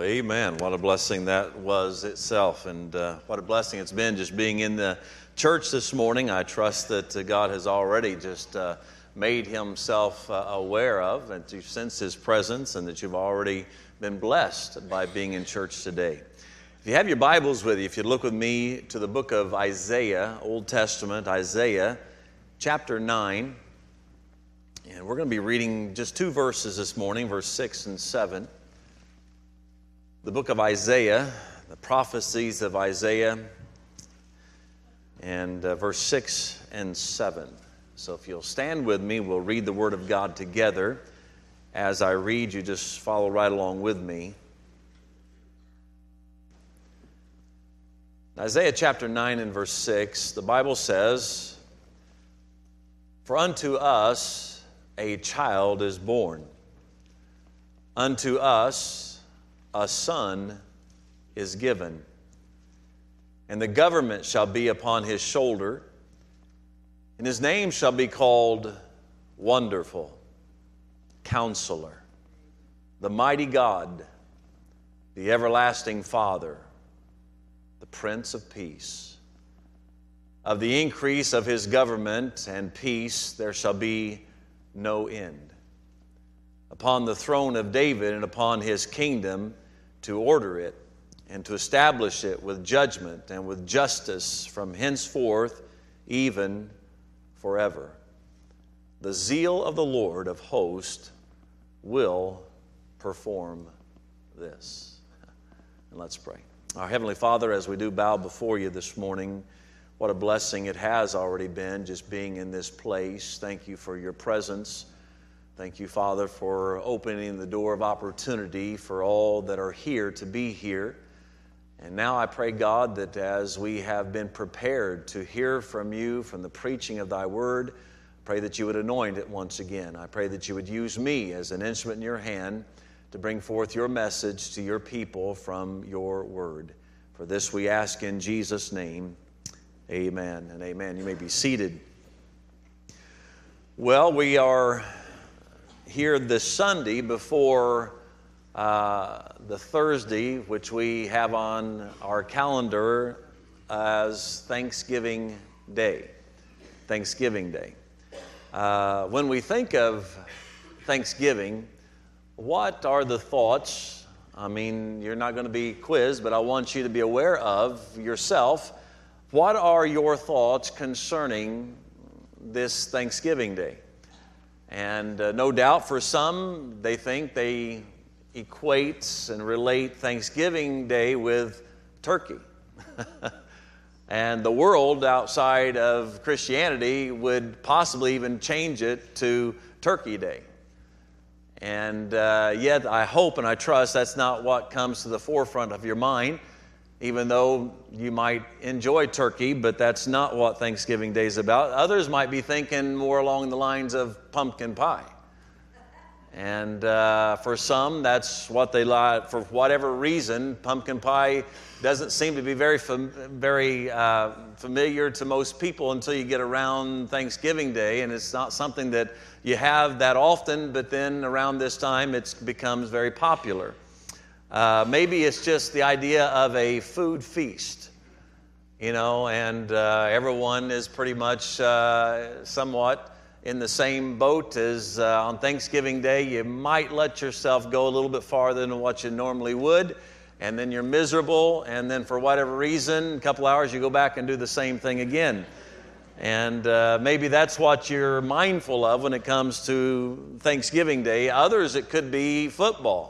Well, amen. What a blessing that was itself, and what a blessing it's been just being in the church this morning. I trust that God has already just made himself aware of, and that you sense his presence, and that you've already been blessed by being in church today. If you have your Bibles with you, if you'd look with me to the book of Isaiah, Old Testament, Isaiah chapter 9, and we're going to be reading just two verses this morning, verse 6 and 7. The book of Isaiah, the prophecies of Isaiah, and verse 6 and 7. So if you'll stand with me, we'll read the Word of God together. As I read, you just follow right along with me. Isaiah chapter 9 and verse 6, the Bible says, "For unto us a child is born, unto us a son is given, and the government shall be upon his shoulder, and his name shall be called Wonderful, Counselor, the Mighty God, the Everlasting Father, the Prince of Peace. Of the increase of his government and peace there shall be no end. Upon the throne of David and upon his kingdom, to order it and to establish it with judgment and with justice from henceforth even forever. The zeal of the Lord of hosts will perform this." And let's pray. Our Heavenly Father, as we do bow before you this morning, what a blessing it has already been just being in this place. Thank you for your presence. Thank you, Father, for opening the door of opportunity for all that are here to be here. And now I pray, God, that as we have been prepared to hear from you, from the preaching of thy word, pray that you would anoint it once again. I pray that you would use me as an instrument in your hand to bring forth your message to your people from your word. For this we ask in Jesus' name, amen and amen. You may be seated. Well, we are here this Sunday before the Thursday, which we have on our calendar as Thanksgiving Day. Thanksgiving Day. When we think of Thanksgiving, what are the thoughts? I mean, you're not going to be quizzed, but I want you to be aware of yourself. What are your thoughts concerning this Thanksgiving Day? And no doubt for some, they think they equate and relate Thanksgiving Day with turkey. And the world outside of Christianity would possibly even change it to Turkey Day. And yet I hope and I trust that's not what comes to the forefront of your mind, even though you might enjoy turkey, but that's not what Thanksgiving Day is about. Others might be thinking more along the lines of pumpkin pie. And for some, that's what they like. For whatever reason, pumpkin pie doesn't seem to be very familiar to most people until you get around Thanksgiving Day, and it's not something that you have that often, but then around this time it becomes very popular. Maybe it's just the idea of a food feast, and everyone is pretty much somewhat in the same boat as on Thanksgiving Day. You might let yourself go a little bit farther than what you normally would, and then you're miserable, and then for whatever reason, a couple hours you go back and do the same thing again. And maybe that's what you're mindful of when it comes to Thanksgiving Day. Others, it could be football.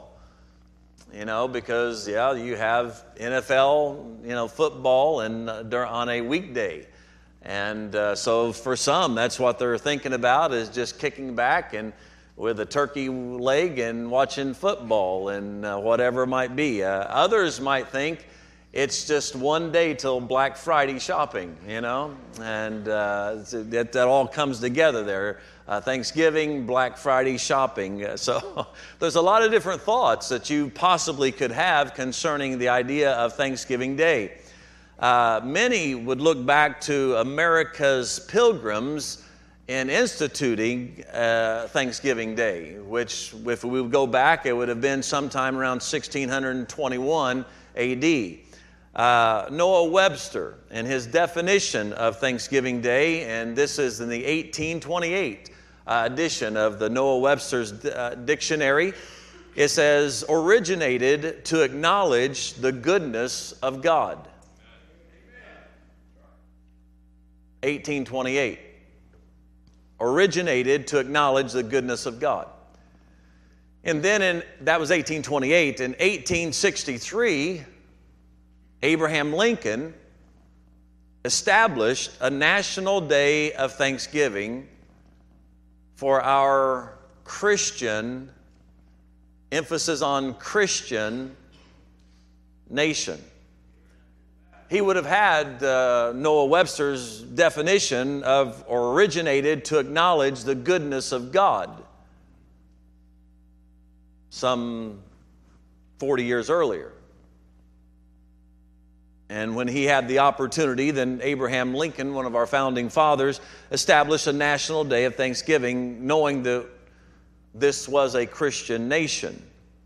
Because, you have NFL, football on a weekday. And so for some, that's what they're thinking about, is just kicking back and with a turkey leg and watching football and whatever it might be. Others might think it's just one day till Black Friday shopping, and that all comes together there. Thanksgiving, Black Friday shopping. So there's a lot of different thoughts that you possibly could have concerning the idea of Thanksgiving Day. Many would look back to America's pilgrims in instituting Thanksgiving Day, which, if we would go back, it would have been sometime around 1621 AD. Noah Webster, in his definition of Thanksgiving Day, and this is in the 1828 edition of the Noah Webster's dictionary, it says, originated to acknowledge the goodness of God. 1828. Originated to acknowledge the goodness of God. And then that was 1828. In 1863, Abraham Lincoln established a national day of Thanksgiving for our Christian, emphasis on Christian nation. He would have had Noah Webster's definition of originated to acknowledge the goodness of God some 40 years earlier. And when he had the opportunity, then Abraham Lincoln, one of our founding fathers, established a national day of Thanksgiving, knowing that this was a Christian nation.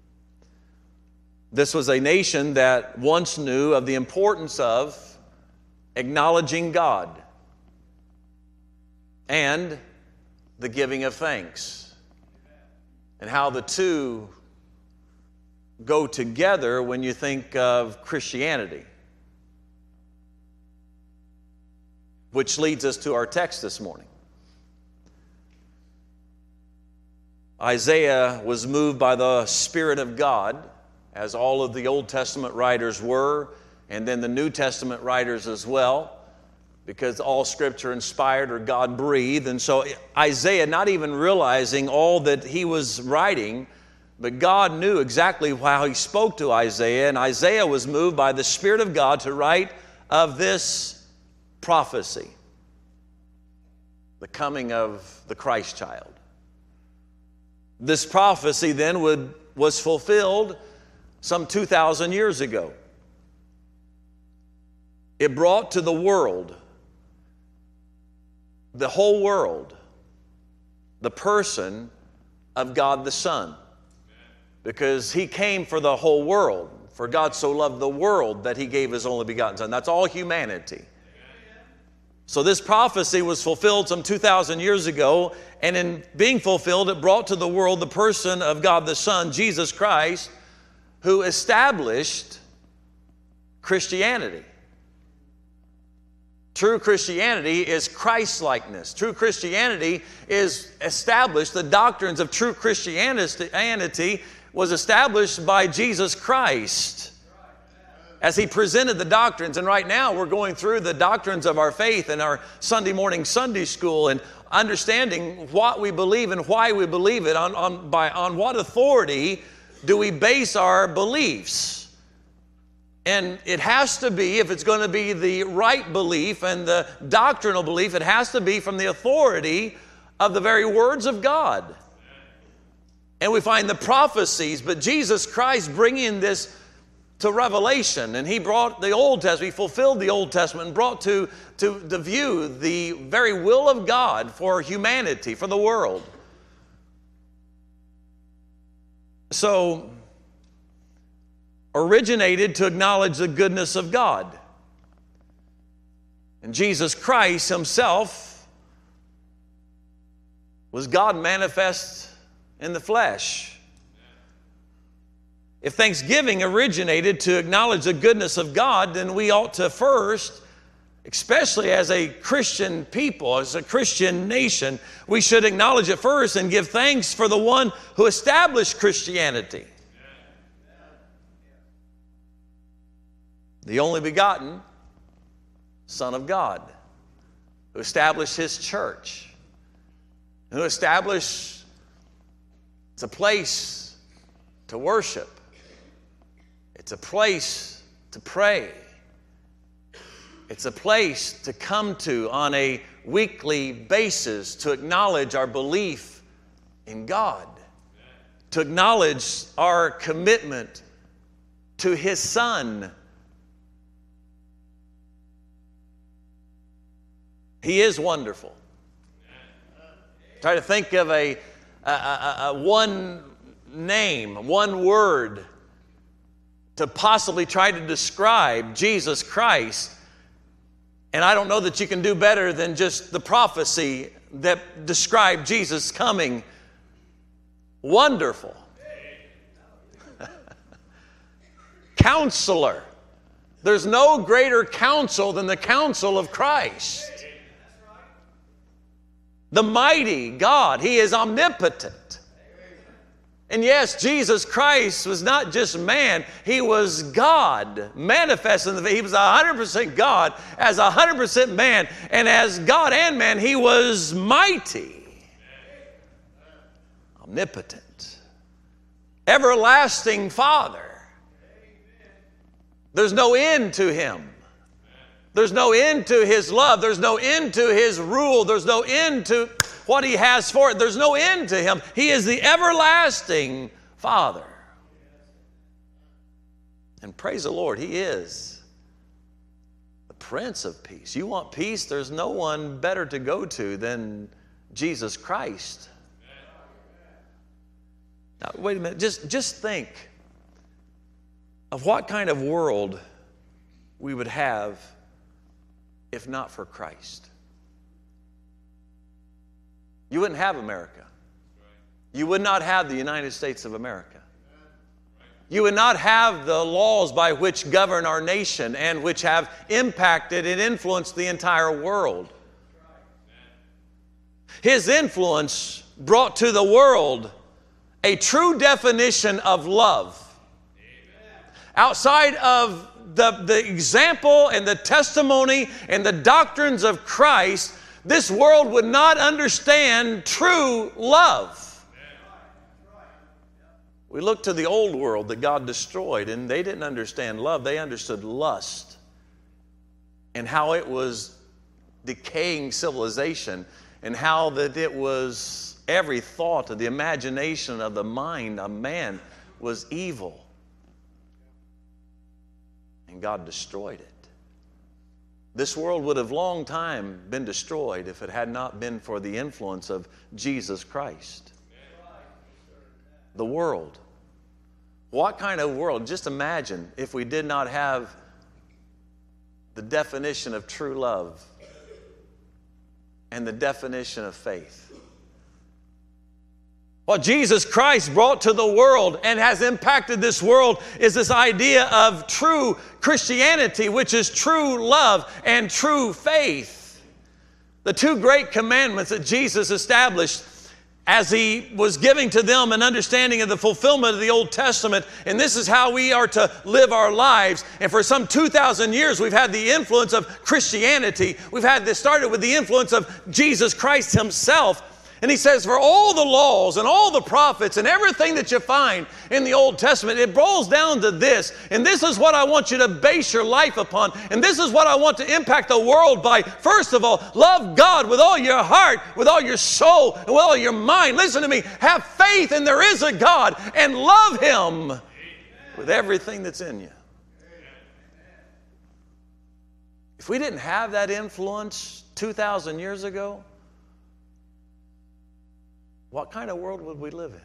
This was a nation that once knew of the importance of acknowledging God and the giving of thanks, and how the two go together when you think of Christianity. Which leads us to our text this morning. Isaiah was moved by the Spirit of God, as all of the Old Testament writers were, and then the New Testament writers as well, because all Scripture inspired or God-breathed. And so Isaiah, not even realizing all that he was writing, but God knew exactly how he spoke to Isaiah, and Isaiah was moved by the Spirit of God to write of this prophecy, the coming of the Christ child. This prophecy then was fulfilled some 2,000 years ago. It brought to the world, the whole world, the person of God the Son. Because he came for the whole world. For God so loved the world that he gave his only begotten Son. That's all humanity. So this prophecy was fulfilled some 2,000 years ago, and in being fulfilled, it brought to the world the person of God the Son, Jesus Christ, who established Christianity. True Christianity is Christ-likeness. True Christianity is established, the doctrines of true Christianity was established by Jesus Christ as he presented the doctrines. And right now we're going through the doctrines of our faith in our Sunday morning Sunday school, and understanding what we believe and why we believe it, on what authority do we base our beliefs. And it has to be, if it's going to be the right belief and the doctrinal belief, it has to be from the authority of the very words of God. And we find the prophecies, but Jesus Christ bringing this to revelation, and he brought the Old Testament, he fulfilled the Old Testament and brought to the view the very will of God for humanity, for the world. So, originated to acknowledge the goodness of God. And Jesus Christ himself was God manifest in the flesh. If Thanksgiving originated to acknowledge the goodness of God, then we ought to first, especially as a Christian people, as a Christian nation, we should acknowledge it first and give thanks for the one who established Christianity. The only begotten Son of God, who established his church, who established it's a place to worship. It's a place to pray. It's a place to come to on a weekly basis to acknowledge our belief in God, to acknowledge our commitment to his Son. He is wonderful. Try to think of a one name, one word to possibly try to describe Jesus Christ. And I don't know that you can do better than just the prophecy that described Jesus coming. Wonderful. Counselor. There's no greater counsel than the counsel of Christ. The mighty God. He is omnipotent. And yes, Jesus Christ was not just man. He was God manifest in the. He was 100% God as 100% man. And as God and man, He was mighty. Omnipotent. Everlasting Father. There's no end to Him. There's no end to His love. There's no end to His rule. There's no end to what He has for it. There's no end to Him. He is the everlasting Father. And praise the Lord, He is the Prince of Peace. You want peace? There's no one better to go to than Jesus Christ. Now, wait a minute. Just think of what kind of world we would have if not for Christ. You wouldn't have America. You would not have the United States of America. You would not have the laws by which govern our nation and which have impacted and influenced the entire world. His influence brought to the world a true definition of love. Outside of the example and the testimony and the doctrines of Christ, this world would not understand true love. We look to the old world that God destroyed, and they didn't understand love. They understood lust and how it was decaying civilization, and how that it was every thought of the imagination of the mind of man was evil. And God destroyed it. This world would have long time been destroyed if it had not been for the influence of Jesus Christ. The world. What kind of world? Just imagine if we did not have the definition of true love and the definition of faith. What Jesus Christ brought to the world and has impacted this world is this idea of true Christianity, which is true love and true faith. The two great commandments that Jesus established as He was giving to them an understanding of the fulfillment of the Old Testament. And this is how we are to live our lives. And for some 2,000 years, we've had the influence of Christianity. We've had this started with the influence of Jesus Christ Himself. And He says, for all the laws and all the prophets and everything that you find in the Old Testament, it boils down to this. And this is what I want you to base your life upon. And this is what I want to impact the world by. First of all, love God with all your heart, with all your soul, and with all your mind. Listen to me. Have faith in there is a God and love Him with everything that's in you. If we didn't have that influence 2,000 years ago, what kind of world would we live in?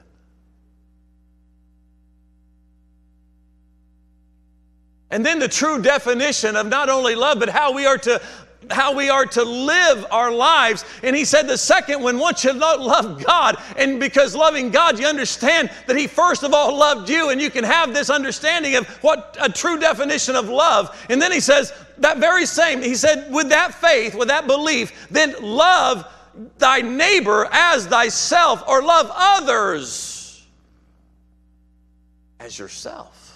And then the true definition of not only love, but how we are to live our lives. And He said the second one, once you love God, and because loving God, you understand that He first of all loved you, and you can have this understanding of what a true definition of love. And then He says that very same, He said, with that faith, with that belief, then love thy neighbor as thyself, or love others as yourself.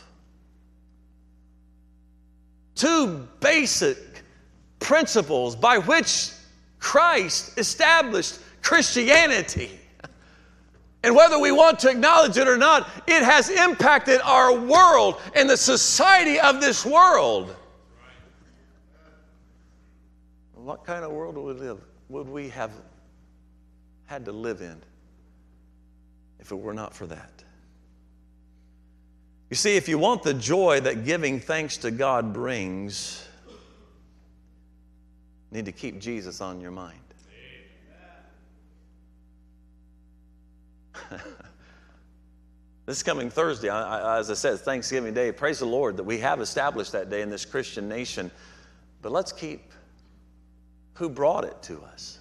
Two basic principles by which Christ established Christianity. And whether we want to acknowledge it or not, it has impacted our world and the society of this world. What kind of world would we have had to live in if it were not for that? You see, if you want the joy that giving thanks to God brings, you need to keep Jesus on your mind. This coming Thursday, as I said, it's Thanksgiving Day. Praise the Lord that we have established that day in this Christian nation. But let's keep who brought it to us.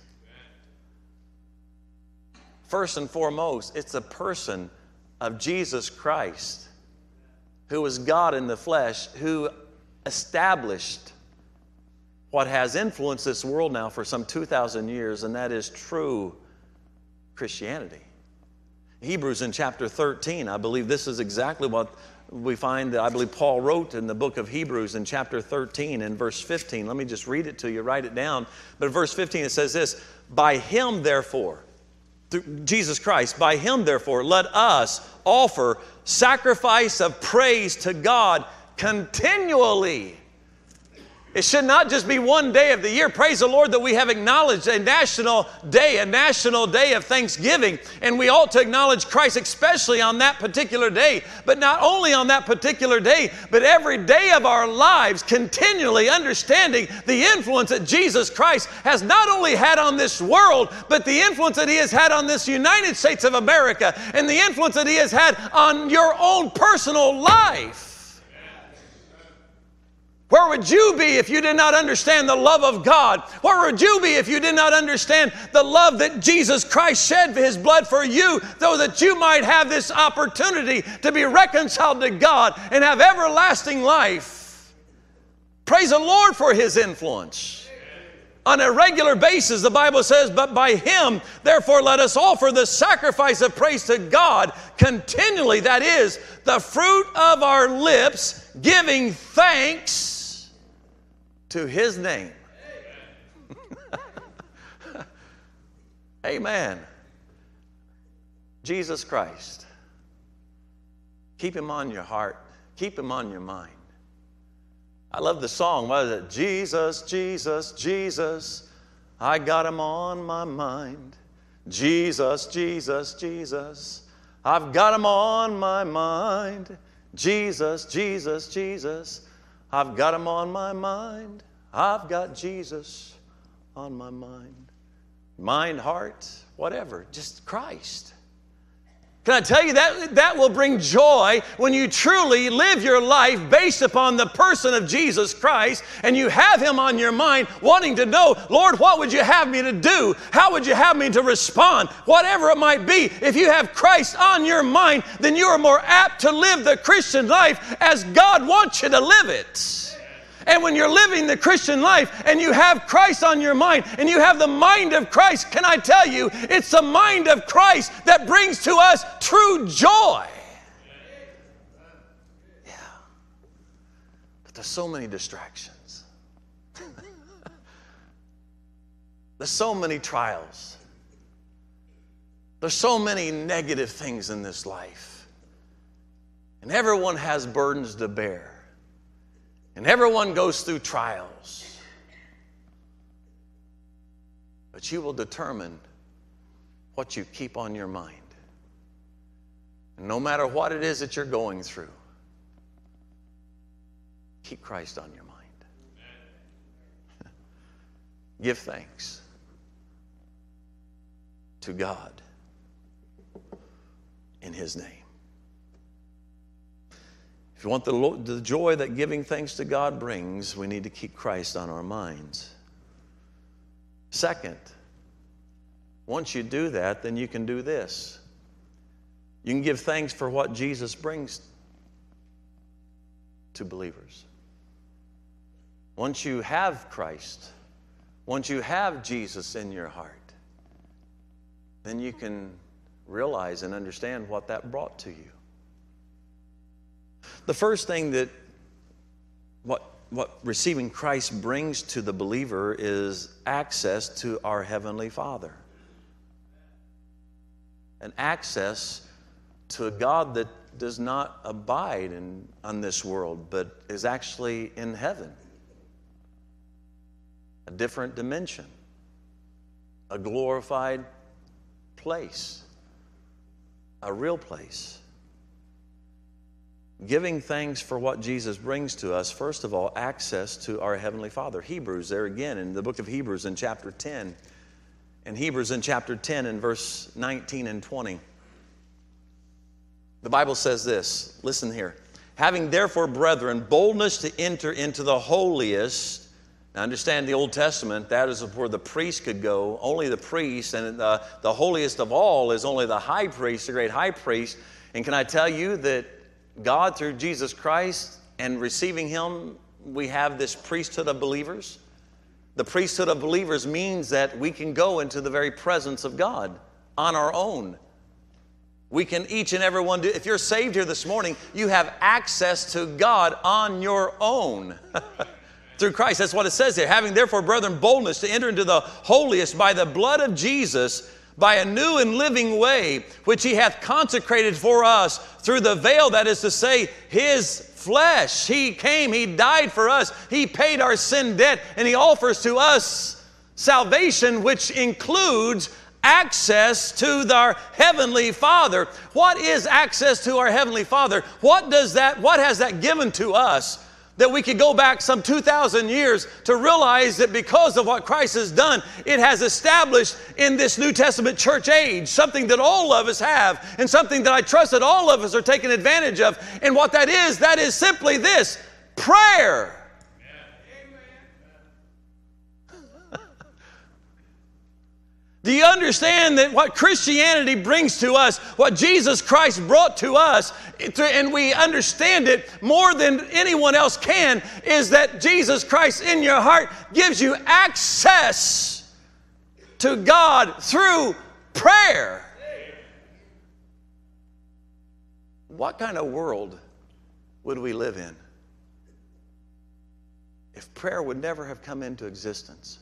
First and foremost, it's the person of Jesus Christ, who was God in the flesh, who established what has influenced this world now for some 2,000 years, and that is true Christianity. Hebrews in chapter 13, I believe this is exactly what we find that I believe Paul wrote in the book of Hebrews in chapter 13 and verse 15. Let me just read it to you, write it down. But in verse 15 it says this, by him therefore, through Jesus Christ, by him therefore, let us offer sacrifice of praise to God continually. It should not just be one day of the year. Praise the Lord that we have acknowledged a national day of Thanksgiving. And we ought to acknowledge Christ, especially on that particular day. But not only on that particular day, but every day of our lives, continually understanding the influence that Jesus Christ has not only had on this world, but the influence that He has had on this United States of America, and the influence that He has had on your own personal life. Where would you be if you did not understand the love of God? Where would you be if you did not understand the love that Jesus Christ shed His blood for you, so that you might have this opportunity to be reconciled to God and have everlasting life? Praise the Lord for His influence. On a regular basis, the Bible says, but by Him, therefore, let us offer the sacrifice of praise to God continually. That is, the fruit of our lips, giving thanks to His name. Amen. Jesus Christ. Keep Him on your heart. Keep Him on your mind. I love the song. What is it? Jesus, Jesus, Jesus, I got Him on my mind. Jesus, Jesus, Jesus, I've got Him on my mind. Jesus, Jesus, Jesus, I've got Him on my mind. I've got Jesus on my mind. Mind, heart, whatever, just Christ. Can I tell you that will bring joy when you truly live your life based upon the person of Jesus Christ, and you have Him on your mind, wanting to know, Lord, what would you have me to do? How would you have me to respond? Whatever it might be, if you have Christ on your mind, then you are more apt to live the Christian life as God wants you to live it. And when you're living the Christian life and you have Christ on your mind and you have the mind of Christ, can I tell you, it's the mind of Christ that brings to us true joy. Yeah. But there's so many distractions. There's so many trials. There's so many negative things in this life. And everyone has burdens to bear. And everyone goes through trials. But you will determine what you keep on your mind. And no matter what it is that you're going through, keep Christ on your mind. Give thanks to God in His name. If you want the joy that giving thanks to God brings, we need to keep Christ on our minds. Second, once you do that, then you can do this. You can give thanks for what Jesus brings to believers. Once you have Christ, once you have Jesus in your heart, then you can realize and understand what that brought to you. The first thing that what receiving Christ brings to the believer is access to our Heavenly Father. An access to a God that does not abide on this world, but is actually in heaven. A different dimension. A glorified place. A real place. Giving thanks for what Jesus brings to us, first of all, access to our Heavenly Father. Hebrews, there again, in the book of Hebrews in chapter 10. In Hebrews in chapter 10 in verse 19 and 20. The Bible says this. Listen here. Having therefore, brethren, boldness to enter into the holiest. Now understand the Old Testament, that is where the priest could go, only the priest, and the holiest of all is only the high priest, the great high priest. And can I tell you that God, through Jesus Christ and receiving Him, we have this priesthood of believers? The priesthood of believers means that we can go into the very presence of God on our own. We can each and every one do. If you're saved here this morning, you have access to God on your own through Christ. That's what it says here. Having therefore, brethren, boldness to enter into the holiest by the blood of Jesus, by a new and living way, which He hath consecrated for us through the veil, that is to say, His flesh. He came, He died for us, He paid our sin debt, and He offers to us salvation, which includes access to our Heavenly Father. What is access to our Heavenly Father? What has that given to us that we could go back some 2,000 years to realize that because of what Christ has done, it has established in this New Testament church age something that all of us have, and something that I trust that all of us are taking advantage of. And what that is simply this: prayer. Do you understand that what Christianity brings to us, what Jesus Christ brought to us, and we understand it more than anyone else can, is that Jesus Christ in your heart gives you access to God through prayer? What kind of world would we live in if prayer would never have come into existence?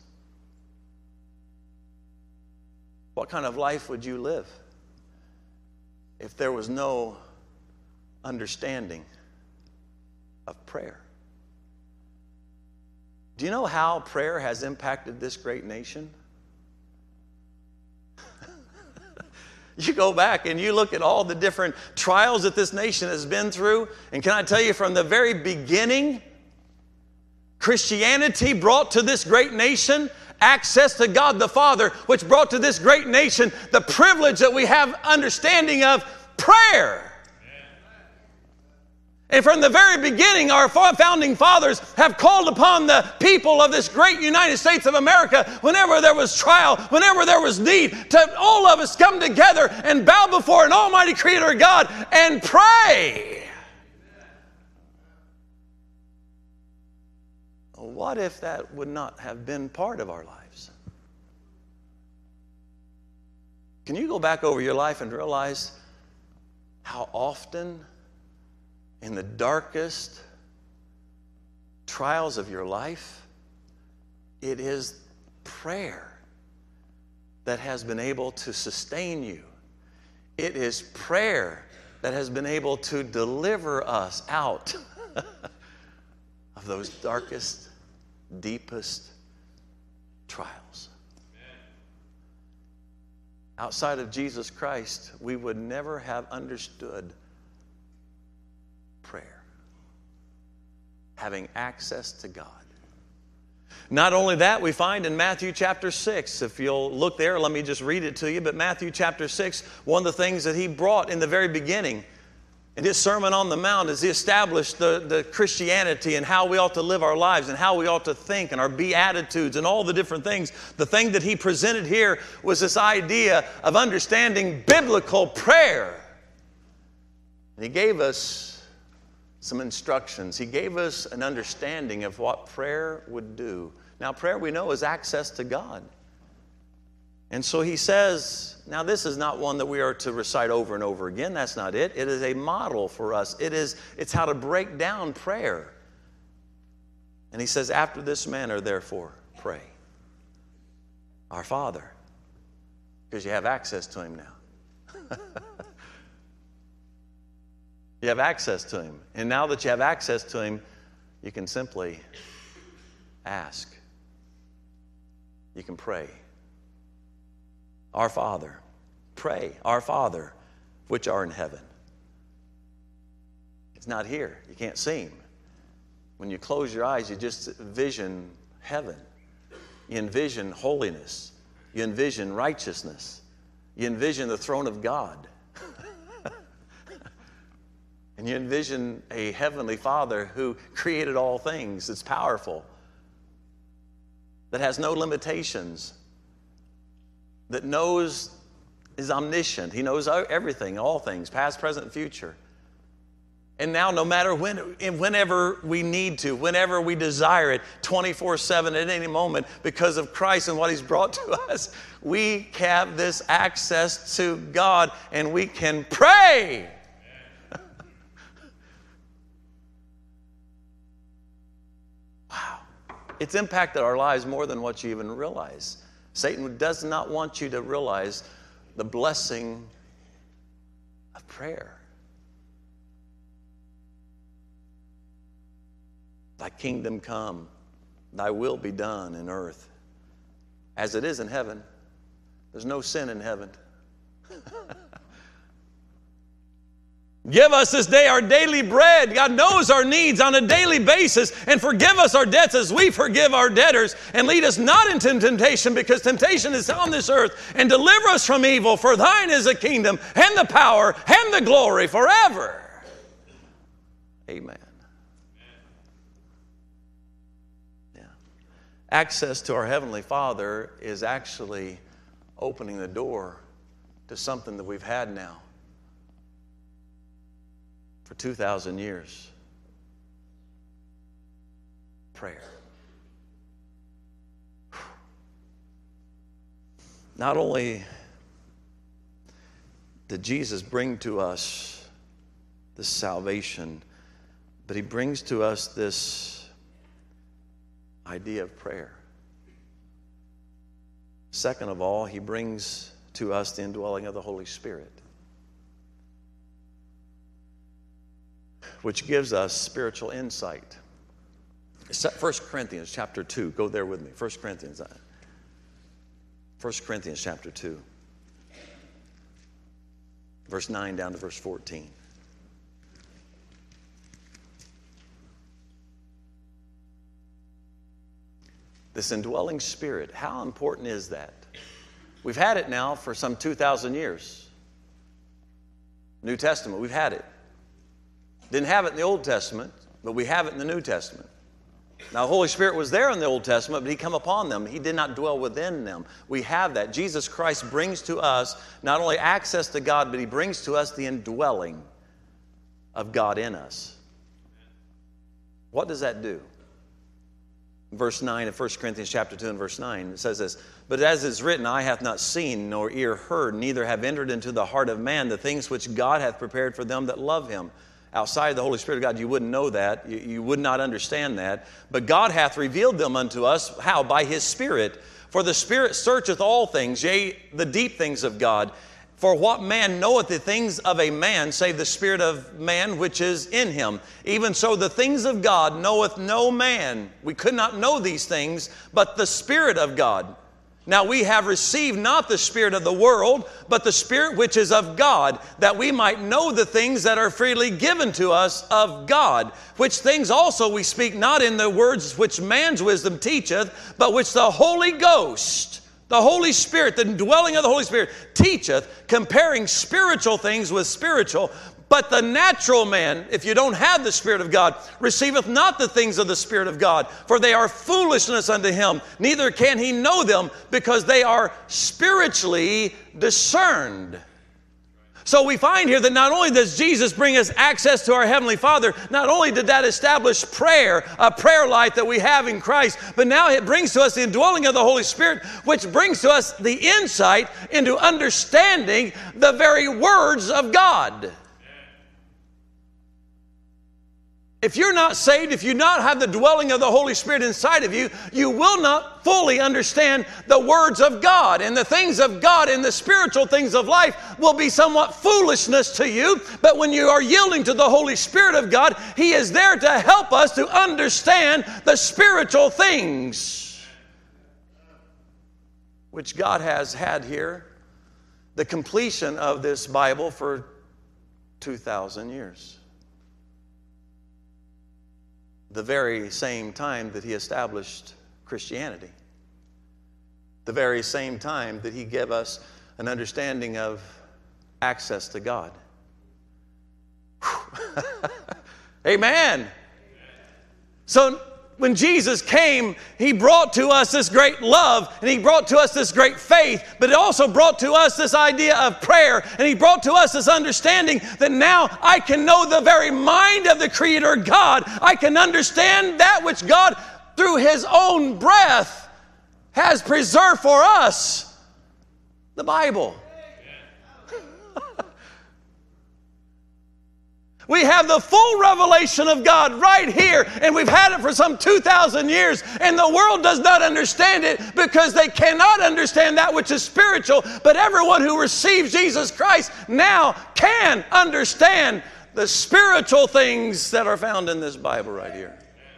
What kind of life would you live if there was no understanding of prayer? Do you know how prayer has impacted this great nation? You go back and you look at all the different trials that this nation has been through, and can I tell you, from the very beginning, Christianity brought to this great nation access to God the Father, which brought to this great nation the privilege that we have understanding of prayer. And from the very beginning, our founding fathers have called upon the people of this great United States of America, whenever there was trial, whenever there was need, to all of us come together and bow before an almighty Creator God and pray. What if that would not have been part of our lives? Can you go back over your life and realize how often in the darkest trials of your life, it is prayer that has been able to sustain you? It is prayer that has been able to deliver us out of those darkest, deepest trials. Outside of Jesus Christ, we would never have understood prayer. Having access to God. Not only that, we find in Matthew chapter 6, if you'll look there, let me just read it to you, but Matthew chapter 6, one of the things that He brought in the very beginning in His Sermon on the Mount is He established the Christianity and how we ought to live our lives and how we ought to think and our beatitudes and all the different things. The thing that He presented here was this idea of understanding biblical prayer. And He gave us some instructions. He gave us an understanding of what prayer would do. Now, prayer, we know, is access to God. And so He says, now this is not one that we are to recite over and over again. That's not it. It is a model for us. It's how to break down prayer. And He says, after this manner, therefore, pray. Our Father. Because you have access to Him now. You have access to Him. And now that you have access to Him, you can simply ask. You can pray. Our Father. Pray. Our Father, which art in heaven. He's not here. You can't see Him. When you close your eyes, you just envision heaven. You envision holiness. You envision righteousness. You envision the throne of God. And you envision a heavenly Father who created all things, that's powerful, that has no limitations, that is omniscient. He knows everything, all things, past, present, and future. And now, no matter whenever we need to, whenever we desire it, 24/7 at any moment, because of Christ and what He's brought to us, we have this access to God and we can pray. Wow. It's impacted our lives more than what you even realize. Satan does not want you to realize the blessing of prayer. Thy kingdom come, thy will be done in earth as it is in heaven. There's no sin in heaven. Give us this day our daily bread. God knows our needs on a daily basis, and forgive us our debts as we forgive our debtors. And lead us not into temptation, because temptation is on this earth. And deliver us from evil, for thine is the kingdom and the power and the glory forever. Amen. Access to our Heavenly Father is actually opening the door to something that we've had now for 2,000 years. Prayer. Not only did Jesus bring to us this salvation, but He brings to us this idea of prayer. Second of all, He brings to us the indwelling of the Holy Spirit, which gives us spiritual insight. 1 Corinthians chapter 2. Go there with me. 1 Corinthians chapter 2. Verse 9 down to verse 14. This indwelling spirit, how important is that? We've had it now for some 2,000 years. New Testament, we've had it. Didn't have it in the Old Testament, but we have it in the New Testament. Now, the Holy Spirit was there in the Old Testament, but He come upon them. He did not dwell within them. We have that. Jesus Christ brings to us not only access to God, but He brings to us the indwelling of God in us. What does that do? Verse 9 of 1 Corinthians chapter 2 and verse 9, it says this, but as is written, eye hath not seen, nor ear heard, neither have entered into the heart of man the things which God hath prepared for them that love Him. Outside of the Holy Spirit of God, you wouldn't know that. You would not understand that. But God hath revealed them unto us. How? By His Spirit. For the Spirit searcheth all things, yea, the deep things of God. For what man knoweth the things of a man, save the spirit of man which is in him? Even so the things of God knoweth no man. We could not know these things, but the Spirit of God. Now we have received not the spirit of the world, but the Spirit which is of God, that we might know the things that are freely given to us of God. Which things also we speak not in the words which man's wisdom teacheth, but which the Holy Ghost, the Holy Spirit, the dwelling of the Holy Spirit, teacheth, comparing spiritual things with spiritual. But the natural man, if you don't have the Spirit of God, receiveth not the things of the Spirit of God, for they are foolishness unto him. Neither can he know them, because they are spiritually discerned. So we find here that not only does Jesus bring us access to our Heavenly Father, not only did that establish prayer, a prayer life that we have in Christ, but now it brings to us the indwelling of the Holy Spirit, which brings to us the insight into understanding the very words of God. If you're not saved, if you not have the dwelling of the Holy Spirit inside of you, you will not fully understand the words of God. And the things of God and the spiritual things of life will be somewhat foolishness to you. But when you are yielding to the Holy Spirit of God, He is there to help us to understand the spiritual things which God has had here. The completion of this Bible for 2,000 years. The very same time that He established Christianity. The very same time that He gave us an understanding of access to God. Amen. So when Jesus came, He brought to us this great love, and He brought to us this great faith, but it also brought to us this idea of prayer, and He brought to us this understanding that now I can know the very mind of the Creator God. I can understand that which God, through His own breath, has preserved for us, the Bible. We have the full revelation of God right here, and we've had it for some 2,000 years, and the world does not understand it because they cannot understand that which is spiritual, but everyone who receives Jesus Christ now can understand the spiritual things that are found in this Bible right here.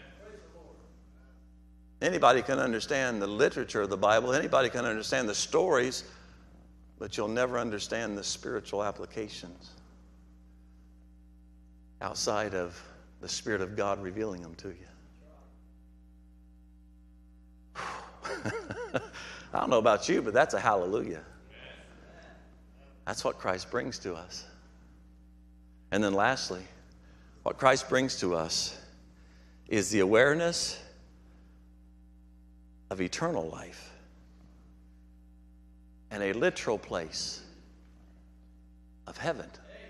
Anybody can understand the literature of the Bible, anybody can understand the stories, but you'll never understand the spiritual applications outside of the Spirit of God revealing them to you. I don't know about you, but that's a hallelujah. That's what Christ brings to us. And then lastly, what Christ brings to us is the awareness of eternal life and a literal place of heaven.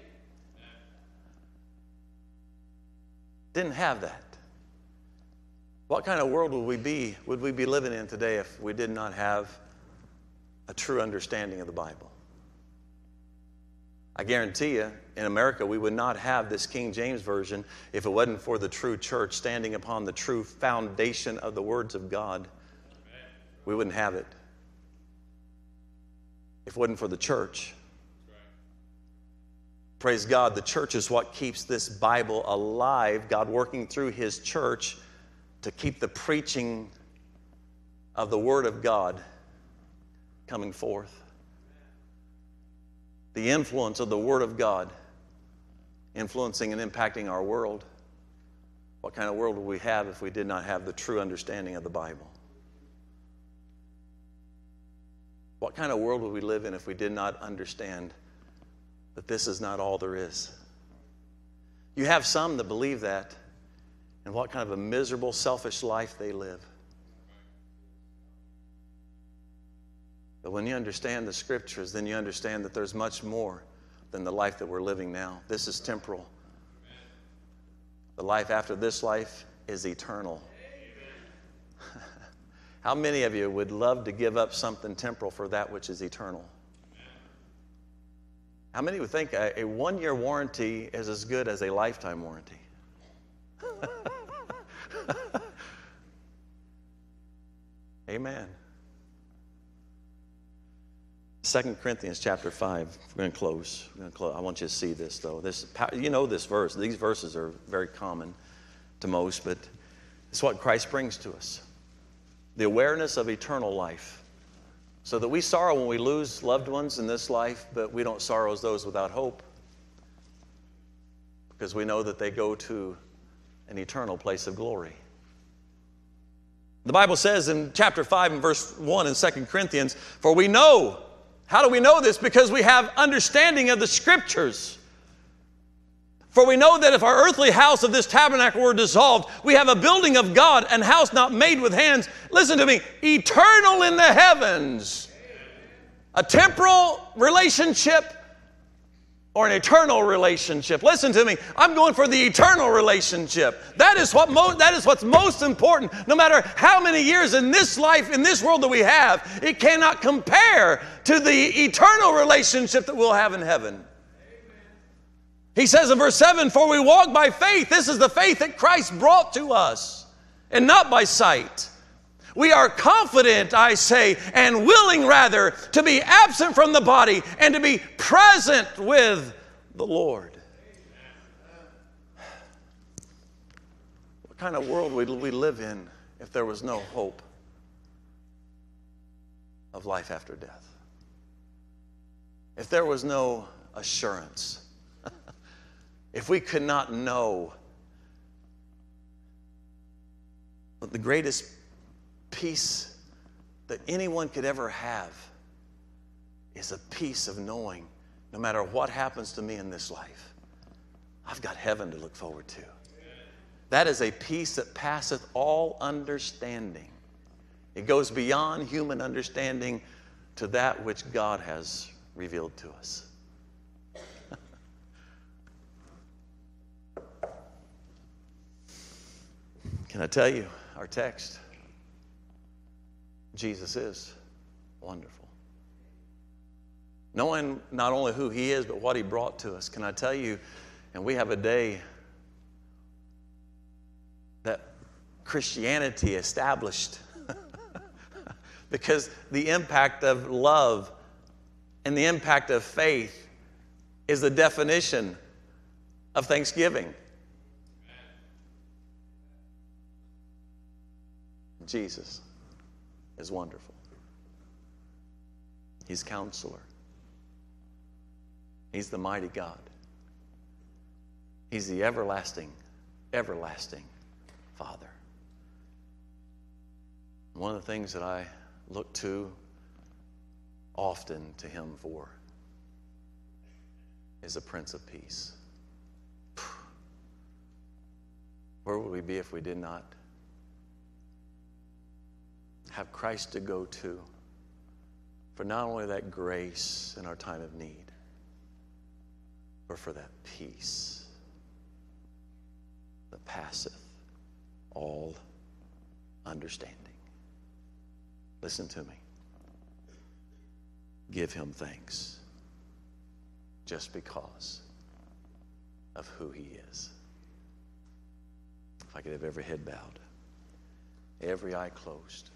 Didn't have that. What kind of world would we be living in today if we did not have a true understanding of the Bible? I guarantee you, in America, we would not have this King James Version if it wasn't for the true church standing upon the true foundation of the words of God. We wouldn't have it if it wasn't for the church. Praise God, the church is what keeps this Bible alive, God working through His church to keep the preaching of the Word of God coming forth. The influence of the Word of God influencing and impacting our world. What kind of world would we have if we did not have the true understanding of the Bible? What kind of world would we live in if we did not understand that this is not all there is? You have some that believe that, and what kind of a miserable, selfish life they live. But when you understand the Scriptures, then you understand that there's much more than the life that we're living now. This is temporal. The life after this life is eternal. How many of you would love to give up something temporal for that which is eternal? How many would think a one-year warranty is as good as a lifetime warranty? Amen. 2 Corinthians chapter 5. We're going to close. I want you to see this, though. You know this verse. These verses are very common to most, but it's what Christ brings to us. The awareness of eternal life. So that we sorrow when we lose loved ones in this life, but we don't sorrow as those without hope. Because we know that they go to an eternal place of glory. The Bible says in chapter 5 and verse 1 in 2 Corinthians, for we know. How do we know this? Because we have understanding of the Scriptures. For we know that if our earthly house of this tabernacle were dissolved, we have a building of God, an house not made with hands. Listen to me, eternal in the heavens. A temporal relationship or an eternal relationship. Listen to me, I'm going for the eternal relationship. That is what's most important. No matter how many years in this life, in this world that we have, it cannot compare to the eternal relationship that we'll have in heaven. He says in verse 7, for we walk by faith. This is the faith that Christ brought to us, and not by sight. We are confident, I say, and willing rather, to be absent from the body and to be present with the Lord. What kind of world would we live in if there was no hope of life after death? If there was no assurance? If we could not know that the greatest peace that anyone could ever have is a peace of knowing no matter what happens to me in this life, I've got heaven to look forward to. That is a peace that passeth all understanding. It goes beyond human understanding to that which God has revealed to us. Can I tell you, our text, Jesus is wonderful. Knowing not only who he is, but what he brought to us. Can I tell you, and we have a day that Christianity established because the impact of love and the impact of faith is the definition of Thanksgiving. Jesus is wonderful. He's Counselor. He's the mighty God. He's the everlasting, everlasting Father. One of the things that I look to often to him for is a Prince of Peace. Where would we be if we did not have Christ to go to for not only that grace in our time of need, but for that peace that passeth all understanding. Listen to me. Give him thanks just because of who he is. If I could have every head bowed, every eye closed.